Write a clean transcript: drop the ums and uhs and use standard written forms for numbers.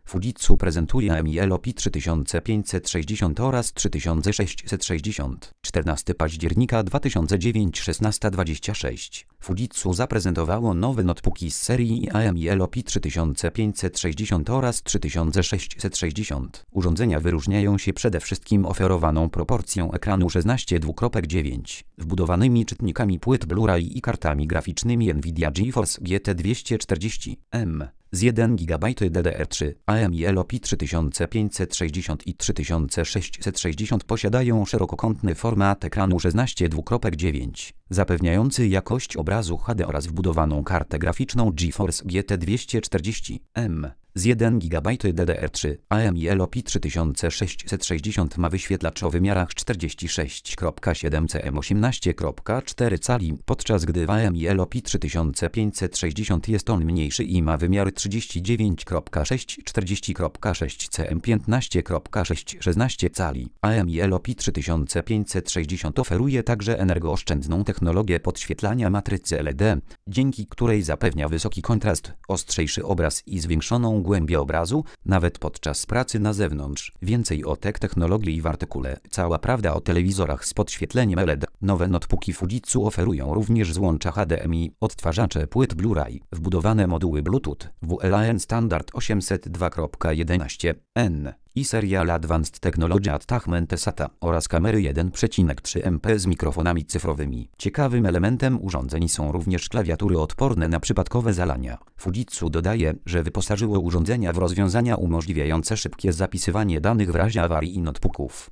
Fujitsu prezentuje AMI Elopi 3560 oraz 3660. 14 października 2009 16:26. Fujitsu zaprezentowało nowe notebooki z serii AMI Elopi 3560 oraz 3660. Urządzenia wyróżniają się przede wszystkim oferowaną proporcją ekranu 16:9, wbudowanymi czytnikami płyt Blu-ray i kartami graficznymi Nvidia GeForce GT 240M z 1 GB DDR3. AMI Elopi 3560 i 3660 posiadają szerokokątny format ekranu 16:9, zapewniający jakość obrazu HD oraz wbudowaną kartę graficzną GeForce GT 240M z 1 GB DDR3. AMI Elopi 3660 ma wyświetlacz o wymiarach 46,7 cm 18,4 cali, podczas gdy w AMI Elopi 3560 jest on mniejszy i ma wymiary 39,6 40,6 cm 15,6 16 cali. AMI Elopi 3560 oferuje także energooszczędną technologię podświetlania matrycy LED, dzięki której zapewnia wysoki kontrast, ostrzejszy obraz i zwiększoną głębię obrazu, nawet podczas pracy na zewnątrz. Więcej o technologii w artykule Cała prawda o telewizorach z podświetleniem LED. Nowe notebooki Fujitsu oferują również złącza HDMI, odtwarzacze płyt Blu-ray, wbudowane moduły Bluetooth, WLAN Standard 802.11n i Serial Advanced Technology Attachment SATA oraz kamery 1,3 MP z mikrofonami cyfrowymi. Ciekawym elementem urządzeń są również klawiatury odporne na przypadkowe zalania. Fujitsu dodaje, że wyposażyło urządzenia w rozwiązania umożliwiające szybkie zapisywanie danych w razie awarii notebooków.